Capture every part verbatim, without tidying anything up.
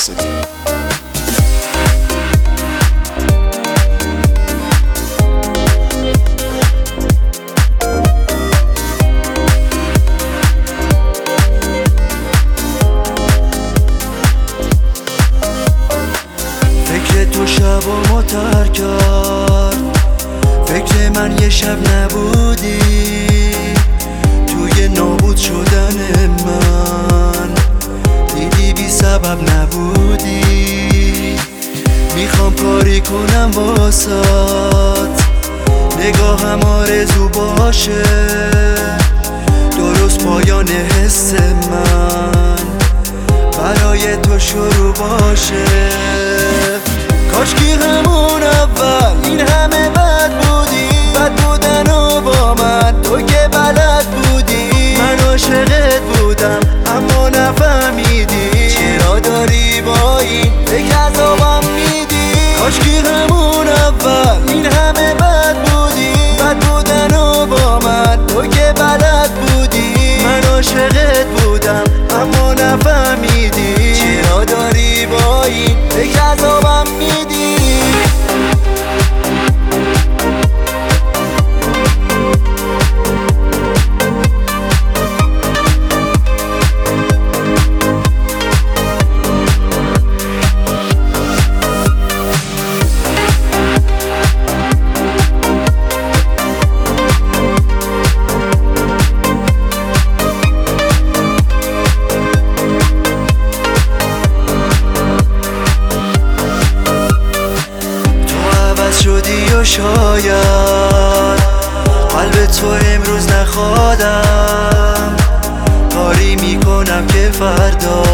واسطی. فکر تو شب و متر کرد، فکر من یه شب نبودی، توی نابود شدن من دیدی بی سبب نبودی. میخوام کاری کنم واسات، نگاهم آرزو باشه، درست پایان حس من برای تو شروع باشه. کاشکی همون اول این همه بد بودی، بد بودن و با من تو که بلد بودی. من عاشقت بودم اما نفهمیدی، چرا داری با این فکر عذابم میدی. کاشکی همون اول این همه بد بودی، بد بودن و با من تو که بلد بودی. من عاشقت بودم اما نفهمیدی، چرا داری با این فکر عذابم میدی. شدی و شاید قلب تو امروز نخوادم، کاری میکنم که فردا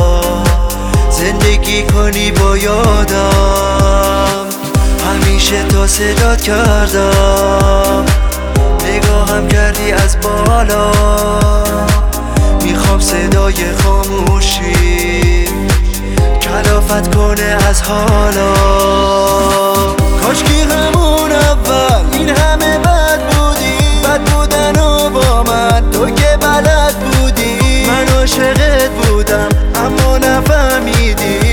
زندگی کنی با یادم. همیشه تا صدات کردم، نگاهم کردی از بالا، میخوام صدای خاموشی کلافت کنه از حالا. کاشکی همون اول این همه بد بودی، بد بودن و با من تو که بلد بودی. من عاشقت بودم اما نفهمیدی،